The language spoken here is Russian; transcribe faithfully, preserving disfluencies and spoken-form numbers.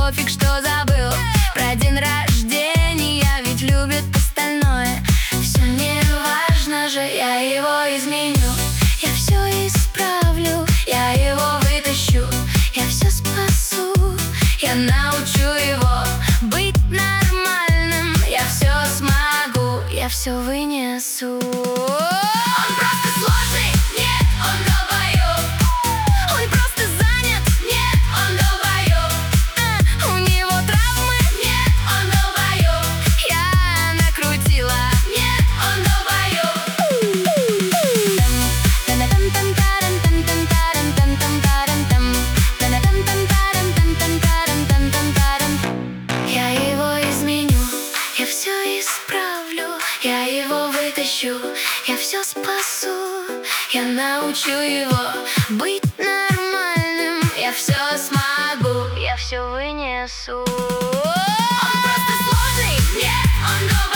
пофиг, что забыл про день рождения, ведь любит остальное. Все не важно же, я его изменю, я все исправлю, я его вытащу, я все спасу, я научу его быть нормальным. Я все смогу, я все вынесу. Он просто сложный, нет, он долбоёб. Он просто занят, нет, он долбоёб. а, У него травмы, нет, он долбоёб. Я накрутила, нет, он долбоёб. Я его изменю, я все исправлю, я его вытащу, я все спасу, я научу его быть нормальным. Я все смогу, я все вынесу. Он просто сложный, нет, он долбоёб.